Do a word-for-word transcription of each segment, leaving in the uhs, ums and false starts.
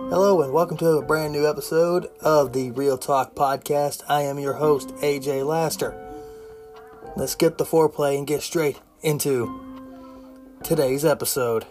Hello and welcome to a brand new episode of the Real Talk Podcast. I am your host, A J Laster. Let's get the foreplay and get straight into today's episode.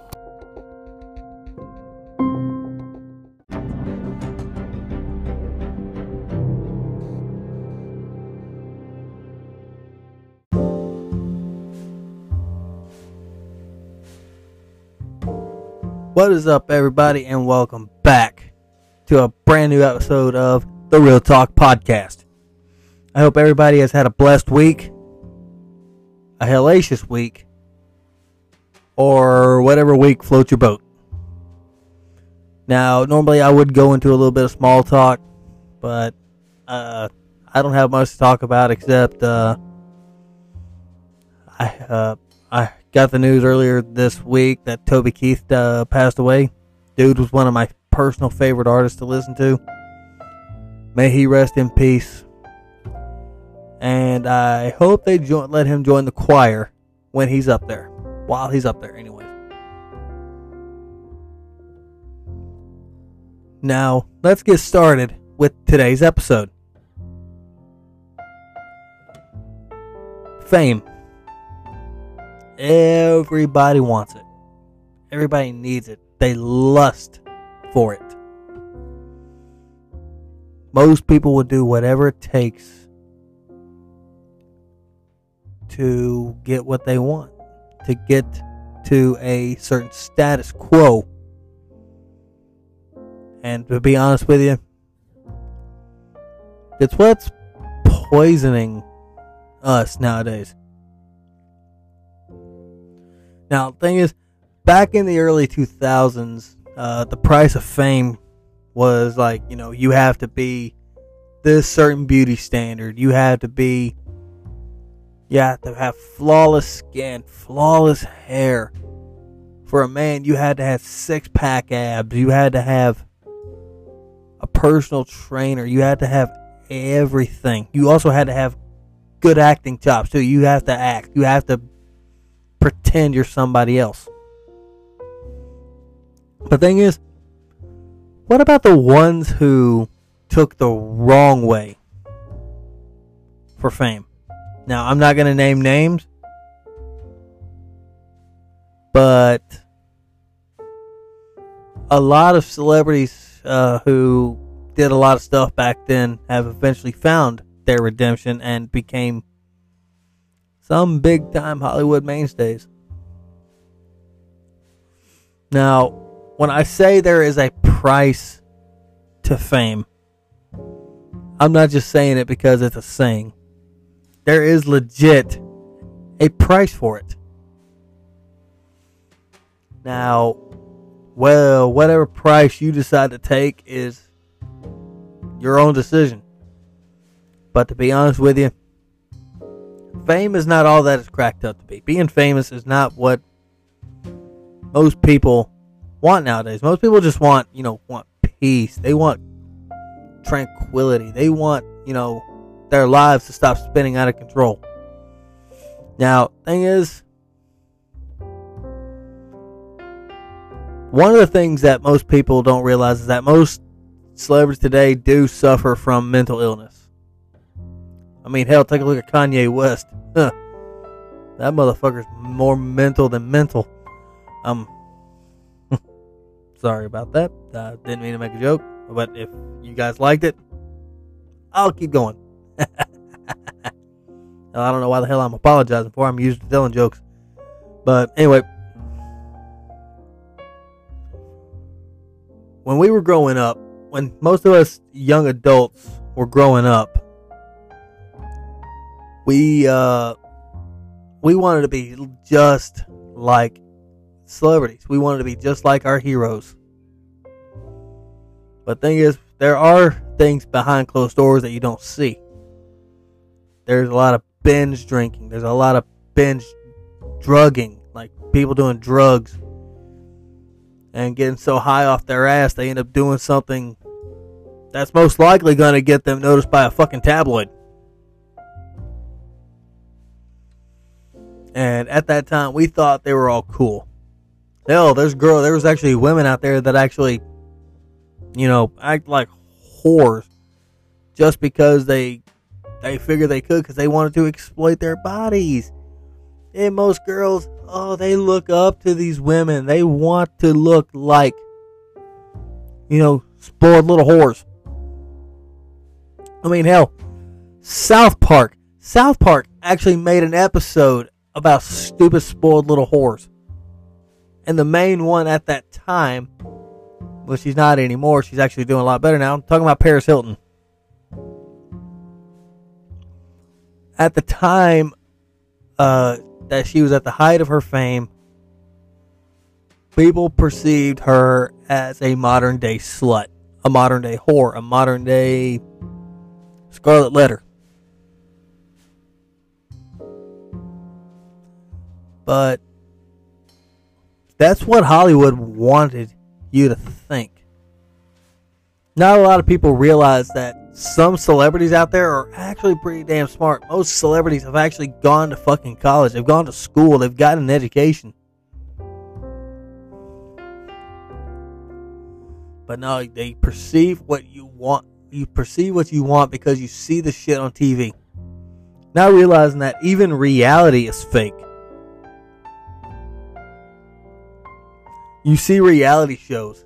What is up, everybody, and welcome back to a brand new episode of the Real Talk Podcast. I hope everybody has had a blessed week, a hellacious week, or whatever week floats your boat. Now, normally I would go into a little bit of small talk, but uh, I don't have much to talk about except uh, I uh, I. got the news earlier this week that Toby Keith uh, passed away. Dude was one of my personal favorite artists to listen to. May he rest in peace. And I hope they join, let him join the choir when he's up there. While he's up there, anyway. Now, let's get started with today's episode. Fame. Everybody wants it. Everybody needs it. They lust for it. Most people will do whatever it takes to get what they want, to get to a certain status quo. And to be honest with you, it's what's poisoning us nowadays. Now, the thing is, back in the early two thousands, uh, the price of fame was like, you know, you have to be this certain beauty standard. You have to be, you have to have flawless skin, flawless hair. For a man, you had to have six-pack abs. You had to have a personal trainer. You had to have everything. You also had to have good acting chops, too. You have to act. You have to pretend you're somebody else. The thing is, what about the ones who took the wrong way for fame? Now, I'm not going to name names, but a lot of celebrities uh, who did a lot of stuff back then have eventually found their redemption and became some big time Hollywood mainstays. Now, when I say there is a price to fame, I'm not just saying it because it's a saying. There is legit a price for it. Now, well, whatever price you decide to take is your own decision. But to be honest with you, fame is not all that it's cracked up to be. Being famous is not what most people want nowadays. Most people just want, you know, want peace. They want tranquility. They want, you know, their lives to stop spinning out of control. Now, thing is, one of the things that most people don't realize is that most celebrities today do suffer from mental illness. I mean, hell, take a look at Kanye West. Huh. That motherfucker's more mental than mental. Um, sorry about that. Uh, didn't mean to make a joke, but if you guys liked it, I'll keep going. I don't know why the hell I'm apologizing for. I'm used to telling jokes. But anyway, when we were growing up, when most of us young adults were growing up, we uh, we wanted to be just like celebrities. We wanted to be just like our heroes. But the thing is, there are things behind closed doors that you don't see. There's a lot of binge drinking. There's a lot of binge drugging. Like people doing drugs and getting so high off their ass they end up doing something that's most likely going to get them noticed by a fucking tabloid. And at that time, we thought they were all cool. Hell, there's girl. There was actually women out there that actually you know, act like whores just because they they figured they could because they wanted to exploit their bodies. And most girls, oh, they look up to these women. They want to look like, you know, spoiled little whores. I mean, hell, South Park. South Park actually made an episode about stupid, spoiled little whores. And the main one at that time, well, she's not anymore. She's actually doing a lot better now. I'm talking about Paris Hilton. At the time uh, that she was at the height of her fame, people perceived her as a modern day slut, a modern day whore, a modern day Scarlet Letter. But that's what Hollywood wanted you to think. Not a lot of people realize that some celebrities out there are actually pretty damn smart. Most celebrities have actually gone to fucking college. They've gone to school. They've gotten an education. But no, they perceive what you want. You perceive what you want because you see the shit on T V. Not realizing that even reality is fake. You see reality shows.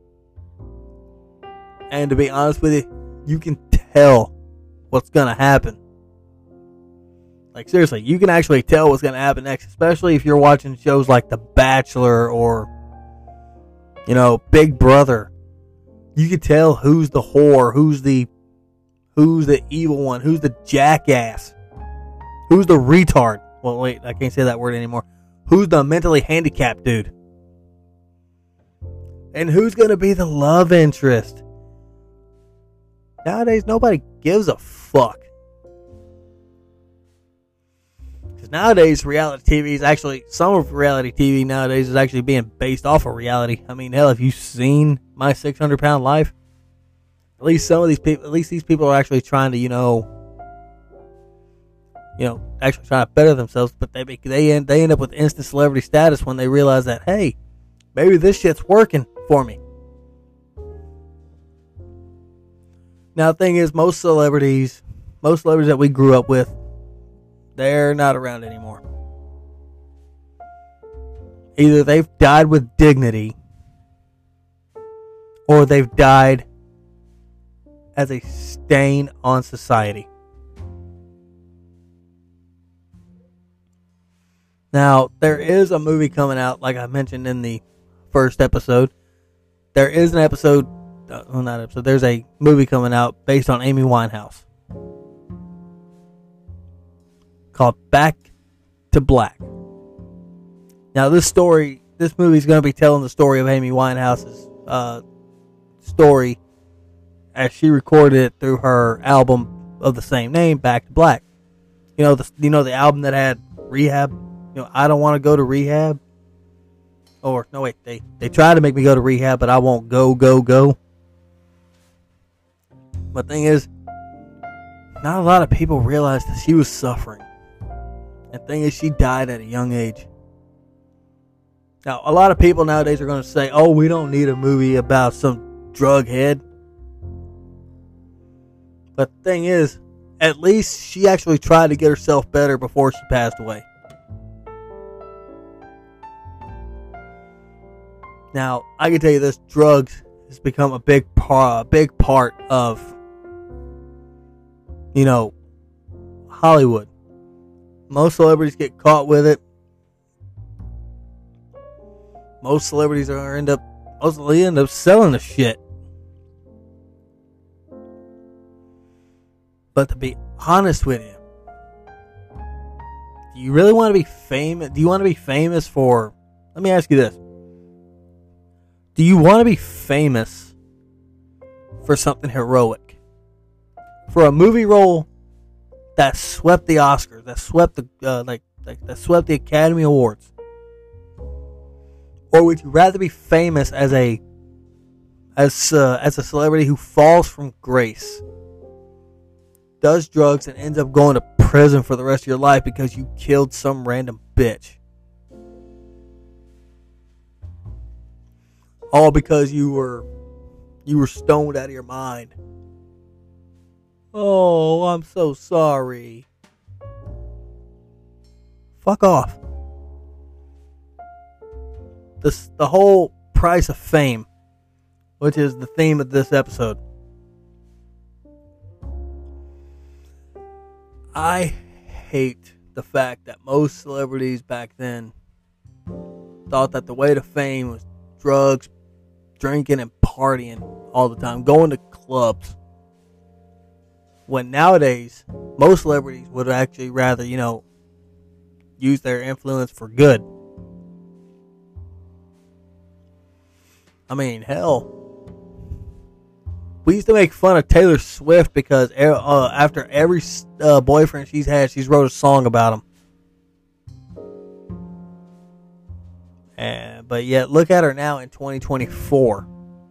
And to be honest with you, you can tell what's going to happen. Like, seriously, you can actually tell what's going to happen next. Especially if you're watching shows like The Bachelor or, you know, Big Brother. You can tell who's the whore, who's the, who's the evil one, who's the jackass, who's the retard. Well, wait, I can't say that word anymore. Who's the mentally handicapped dude? And who's going to be the love interest? Nowadays, nobody gives a fuck. Because nowadays, reality T V is actually, some of reality T V nowadays is actually being based off of reality. I mean, hell, have you seen My six hundred pound Life? At least some of these people, at least these people are actually trying to, you know, you know, actually trying to better themselves. But they they end, they end up with instant celebrity status when they realize that, hey, maybe this shit's working for me. Now, the thing is, most celebrities, most celebrities that we grew up with, they're not around anymore. Either they've died with dignity, or they've died as a stain on society. Now, there is a movie coming out, like I mentioned in the first episode. There is an episode, uh, well, not episode, there's a movie coming out based on Amy Winehouse called Back to Black. Now, this story, this movie is going to be telling the story of Amy Winehouse's uh, story as she recorded it through her album of the same name, Back to Black. You know, the you know the album that had Rehab. You know, I don't want to go to rehab. Or no, wait, they they tried to make me go to rehab, but I won't go, go, go. But the thing is, not a lot of people realized that she was suffering. And the thing is, she died at a young age. Now, a lot of people nowadays are going to say, oh, we don't need a movie about some drug head. But the thing is, at least she actually tried to get herself better before she passed away. Now, I can tell you this, drugs has become a big part, a big part of, you know, Hollywood. Most celebrities get caught with it. Most celebrities are end up, mostly end up selling the shit. But to be honest with you, do you really want to be famous? Do you want to be famous for, let me ask you this. Do you want to be famous for something heroic? For a movie role that swept the Oscars, that swept the uh, like, like that swept the Academy Awards? Or would you rather be famous as a as uh, as a celebrity who falls from grace, does drugs, and ends up going to prison for the rest of your life because you killed some random bitch? All because you were You were stoned out of your mind. Oh, I'm so sorry. Fuck off. This, the whole price of fame, which is the theme of this episode. I hate the fact that most celebrities back then thought that the way to fame was drugs, drinking, and partying all the time, going to clubs. When nowadays, most celebrities would actually rather, you know, use their influence for good. I mean, hell. We used to make fun of Taylor Swift because uh, after every uh, boyfriend she's had, she's wrote a song about him. And, but yet, look at her now in twenty twenty-four.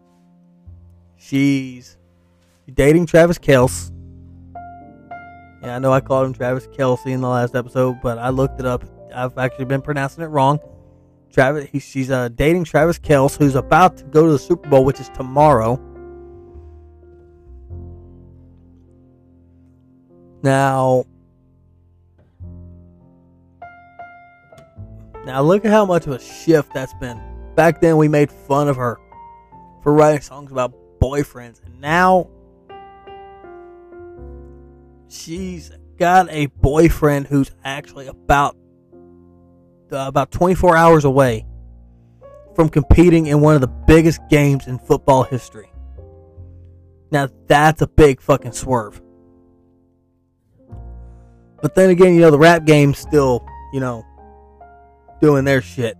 She's dating Travis Kelce. Yeah, I know I called him Travis Kelce in the last episode, but I looked it up. I've actually been pronouncing it wrong. Travis, he, she's uh, dating Travis Kelce, who's about to go to the Super Bowl, which is tomorrow. Now, now look at how much of a shift that's been. Back then, we made fun of her for writing songs about boyfriends, and now she's got a boyfriend who's actually about uh, about twenty-four hours away from competing in one of the biggest games in football history. Now, that's a big fucking swerve. But then again, you know, the rap game's still, you know, doing their shit.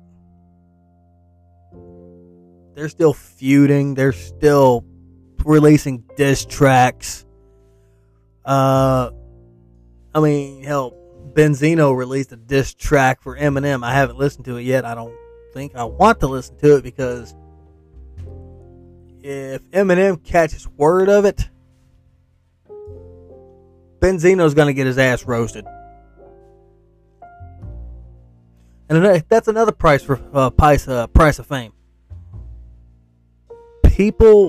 They're still feuding. They're still releasing diss tracks. Uh, I mean, hell, Benzino released a diss track for Eminem. I haven't listened to it yet. I don't think I want to listen to it because if Eminem catches word of it, Benzino's going to get his ass roasted. And that's another price for uh, price, uh, price of fame. People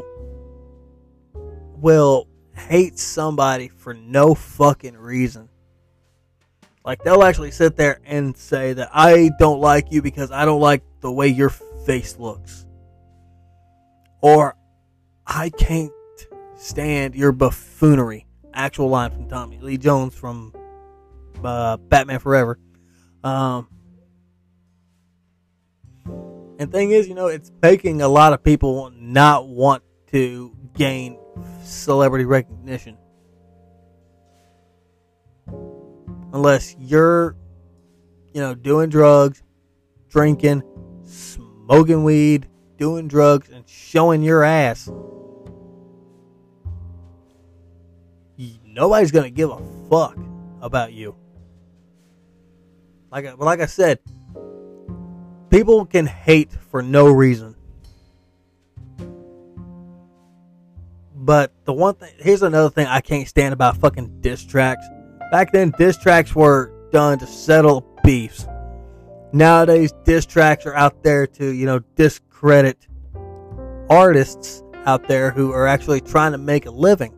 will hate somebody for no fucking reason. Like, they'll actually sit there and say that I don't like you because I don't like the way your face looks. Or, I can't stand your buffoonery. Actual line from Tommy Lee Jones from uh, Batman Forever. Um, and thing is, you know, it's making a lot of people not want to gain celebrity recognition. Unless you're, you know, doing drugs, drinking, smoking weed, doing drugs, and showing your ass. Nobody's going to give a fuck about you. Like, like I said, people can hate for no reason. But the one thing, here's another thing I can't stand about fucking diss tracks. Back then, diss tracks were done to settle beefs. Nowadays, diss tracks are out there to, you know, discredit artists out there who are actually trying to make a living.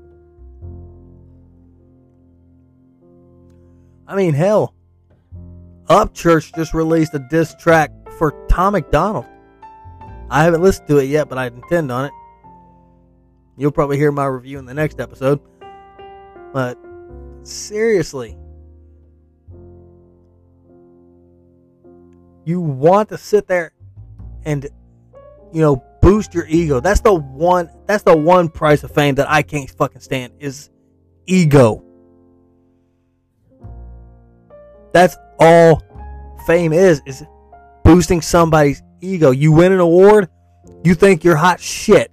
I mean, hell, Upchurch just released a diss track for Tom MacDonald. I haven't listened to it yet, but I intend on it. You'll probably hear my review in the next episode. But, seriously, you want to sit there and, you know, boost your ego. That's the one, that's the one price of fame that I can't fucking stand, is ego. That's all fame is, is boosting somebody's ego. You win an award, you think you're hot shit.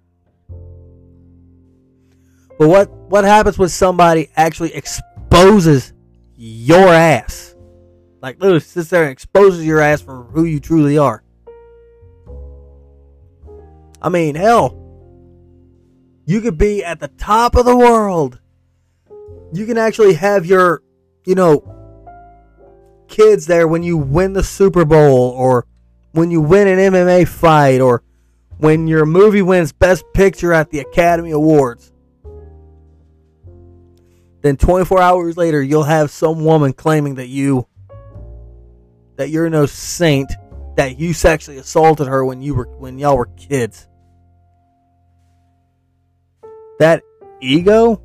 But what, what happens when somebody actually exposes your ass? Like, literally sits there and exposes your ass for who you truly are. I mean, hell, you could be at the top of the world. You can actually have your, you know, kids there when you win the Super Bowl, or when you win an M M A fight, or when your movie wins Best Picture at the Academy Awards, then twenty-four hours later, you'll have some woman claiming that you, that you're no saint, that you sexually assaulted her when you were, when y'all were kids. That ego,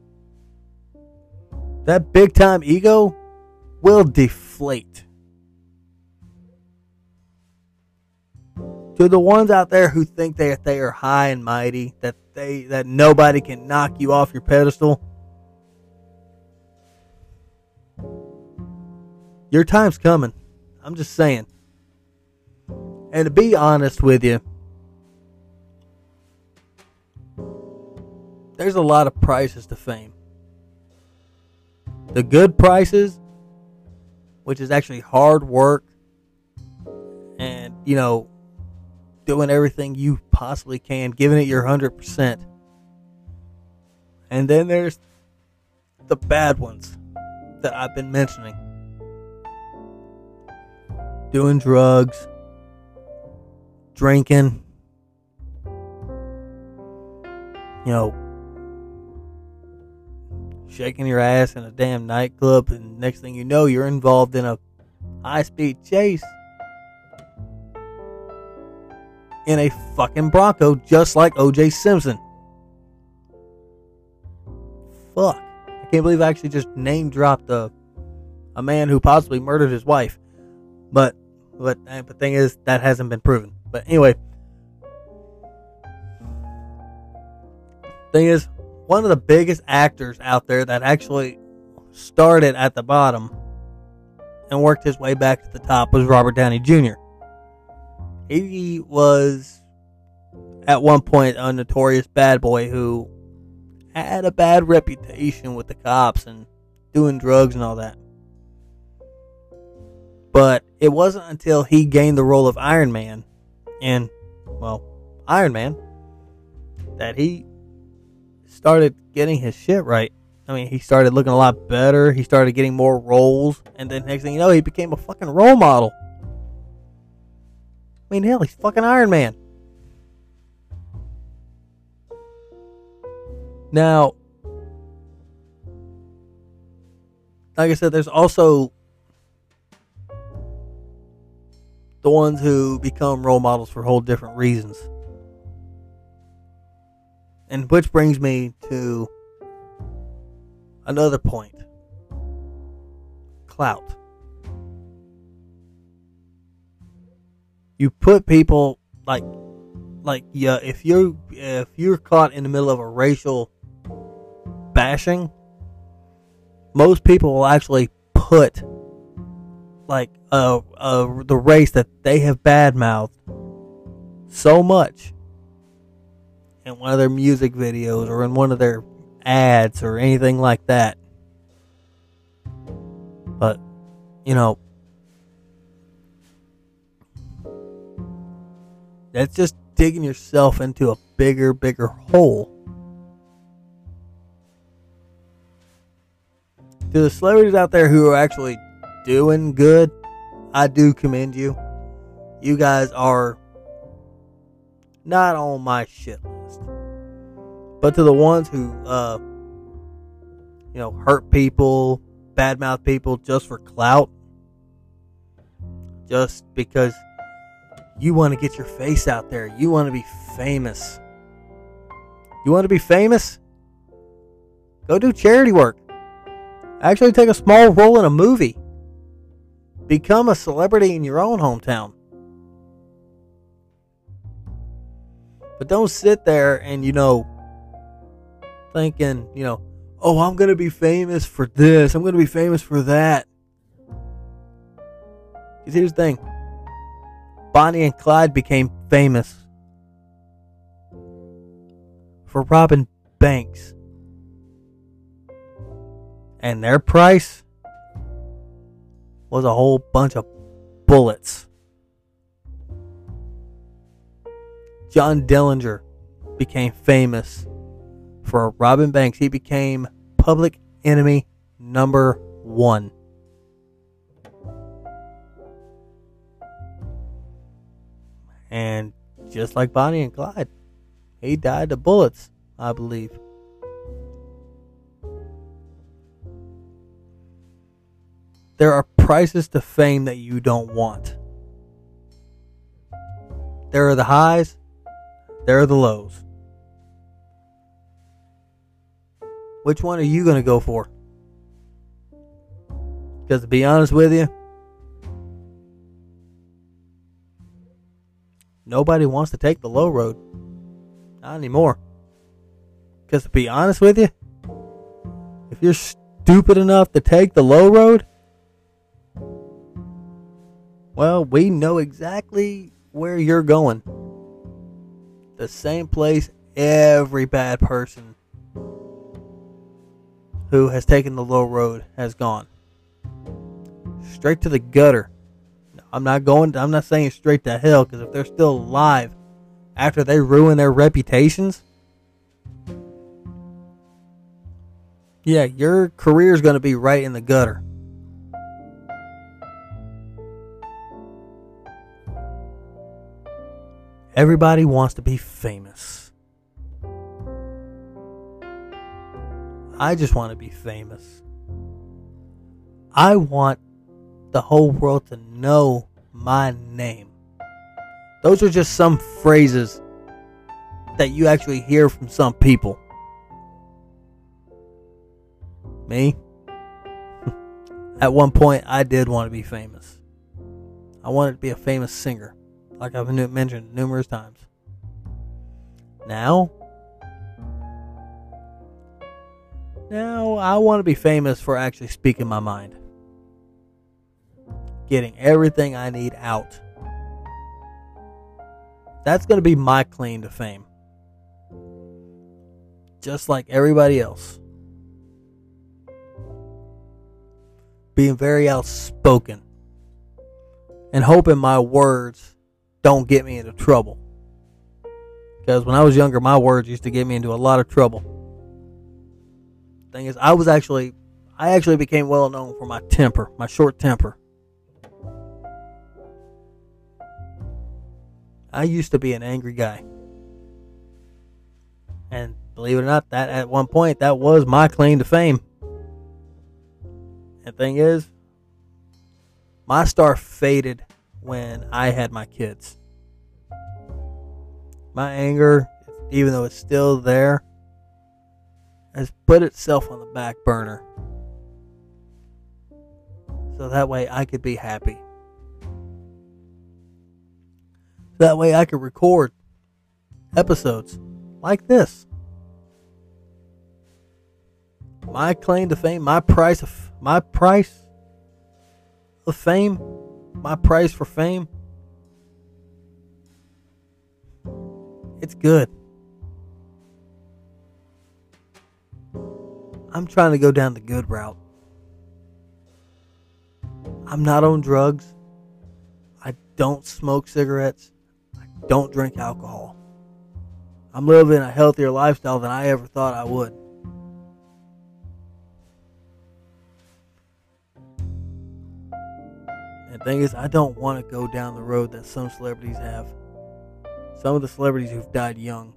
that big time ego, will deflate. To the ones out there who think that they are high and mighty, that they that nobody can knock you off your pedestal, your time's coming. I'm just saying. And to be honest with you, there's a lot of prices to fame. The good prices, which is actually hard work and, you know, doing everything you possibly can, giving it your one hundred percent. And then there's the bad ones that I've been mentioning. Doing drugs, drinking, you know, shaking your ass in a damn nightclub, and next thing you know, you're involved in a high-speed chase in a fucking Bronco, just like O J Simpson. Fuck. I can't believe I actually just name-dropped a, a man who possibly murdered his wife. But, but the thing is, that hasn't been proven. But anyway. Thing is, one of the biggest actors out there that actually started at the bottom and worked his way back to the top was Robert Downey Junior He was, at one point, a notorious bad boy who had a bad reputation with the cops and doing drugs and all that. But it wasn't until he gained the role of Iron Man in, well, Iron Man, that he started getting his shit right. I mean, he started looking a lot better. He started getting more roles. And then next thing you know, he became a fucking role model. I mean, hell, he's fucking Iron Man. Now, like I said, there's also the ones who become role models for whole different reasons. And which brings me to another point. Clout. You put people like, like yeah. If you if you're caught in the middle of a racial bashing, most people will actually put like uh, uh the race that they have badmouthed so much in one of their music videos or in one of their ads or anything like that. But you know, that's just digging yourself into a bigger, bigger hole. To the celebrities out there who are actually doing good, I do commend you. You guys are not on my shit list. But to the ones who, uh, you know, hurt people, badmouth people just for clout, just because you want to get your face out there. You want to be famous. You want to be famous? Go do charity work. Actually take a small role in a movie. Become a celebrity in your own hometown. But don't sit there and, you know, thinking, you know, oh, I'm going to be famous for this. I'm going to be famous for that. Because here's the thing. Bonnie and Clyde became famous for robbing banks. And their price was a whole bunch of bullets. John Dillinger became famous for robbing banks. He became public enemy number one. And Just like Bonnie and Clyde. He died to bullets, I believe. There are prices to fame that you don't want. There are the highs. There are the lows. Which one are you going to go for? Because to be honest with you, nobody wants to take the low road. Not anymore. Because to be honest with you, if you're stupid enough to take the low road, well, we know exactly where you're going. The same place every bad person who has taken the low road has gone. Straight to the gutter. I'm not going, I'm not saying straight to hell, because if they're still alive after they ruin their reputations, yeah, your career is going to be right in the gutter. Everybody wants to be famous. I just want to be famous. I want the whole world to know my name. Those are just some phrases that you actually hear from some people. Me? At one point, I did want to be famous. I wanted to be a famous singer, like I've mentioned numerous times. Now, now I want to be famous for actually speaking my mind. Getting everything I need out. That's going to be my claim to fame. Just like everybody else. Being very outspoken. And hoping my words don't get me into trouble. Because when I was younger, my words used to get me into a lot of trouble. Thing is, I was actually, I actually became well known for my temper, my short temper. I used to be an angry guy. And believe it or not, that at one point, that was my claim to fame. And the thing is, my star faded when I had my kids. My anger, even though it's still there, has put itself on the back burner. So that way I could be happy. That way I could record episodes like this. My claim to fame, my price of my price of fame, my price for fame. It's good. I'm trying to go down the good route. I'm not on drugs. I don't smoke cigarettes. I don't drink alcohol. I'm living a healthier lifestyle than I ever thought I would. And the thing is, I don't want to go down the road that some celebrities have. Some of the celebrities who've died young.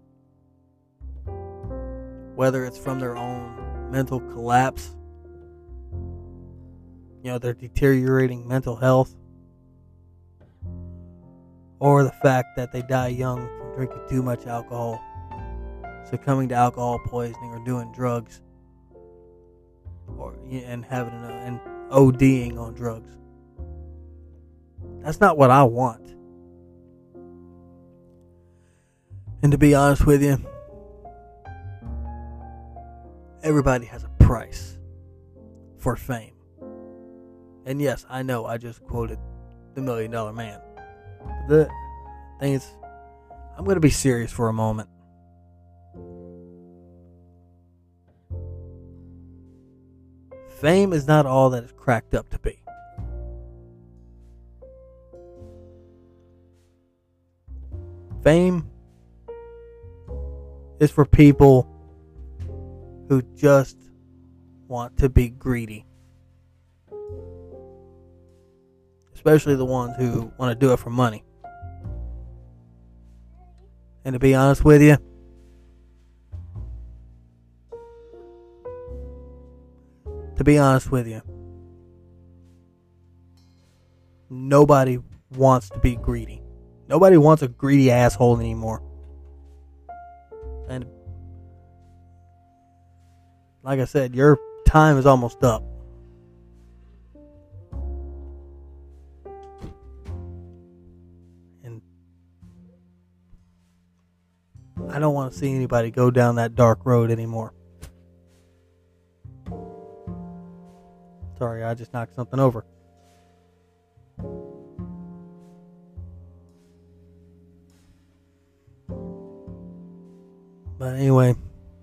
Whether it's from their own mental collapse, you know, their deteriorating mental health, or the fact that they die young from drinking too much alcohol, succumbing to alcohol poisoning, or doing drugs, or and having a, and ODing on drugs. That's not what I want. And to be honest with you, everybody has a price for fame. And yes, I know I just quoted the Million Dollar Man. The thing is, I'm going to be serious for a moment. Fame is not all that it's cracked up to be. Fame is for people who just want to be greedy. Especially the ones who want to do it for money. And to be honest with you, to be honest with you, nobody wants to be greedy. Nobody wants a greedy asshole anymore. And like I said, your time is almost up. And I don't want to see anybody go down that dark road anymore. Sorry, I just knocked something over. But anyway,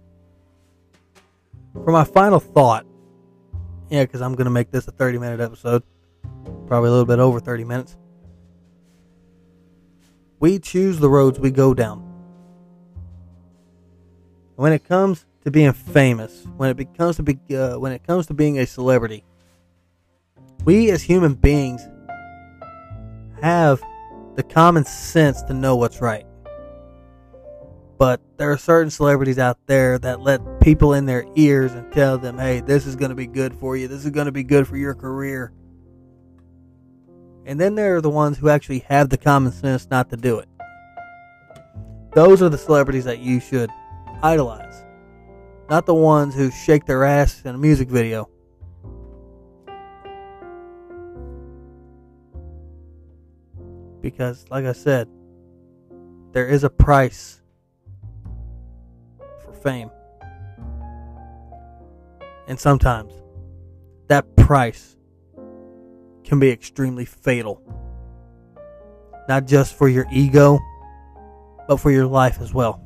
for my final thought, yeah, because I'm going to make this a thirty minute episode, probably a little bit over thirty minutes. We choose the roads we go down. When it comes to being famous, when it becomes to be, uh, when it comes to being a celebrity, we as human beings have the common sense to know what's right. But there are certain celebrities out there that let people in their ears and tell them, hey, this is going to be good for you. This is going to be good for your career. And then there are the ones who actually have the common sense not to do it. Those are the celebrities that you should idolize. Not the ones who shake their ass in a music video. Because, like I said, there is a price for fame. And sometimes that price can be extremely fatal. Not just for your ego, but for your life as well.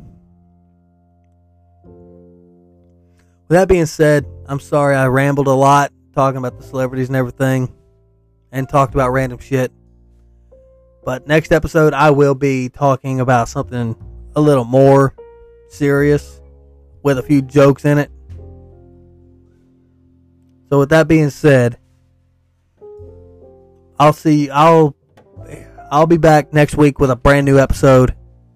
With that being said, I'm sorry I rambled a lot talking about the celebrities and everything, and talked about random shit. But next episode, I will be talking about something a little more serious with a few jokes in it. So with that being said, I'll see I'll I'll be back next week with a brand new episode.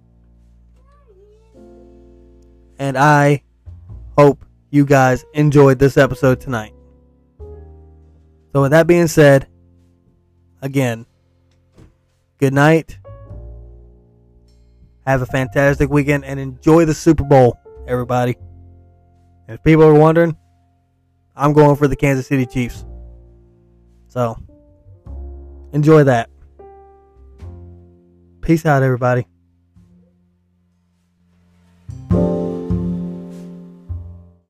And I hope you guys enjoyed this episode tonight. So with that being said, again, good night. Have a fantastic weekend and enjoy the Super Bowl, everybody. And if people are wondering, I'm going for the Kansas City Chiefs. So, enjoy that. Peace out, everybody.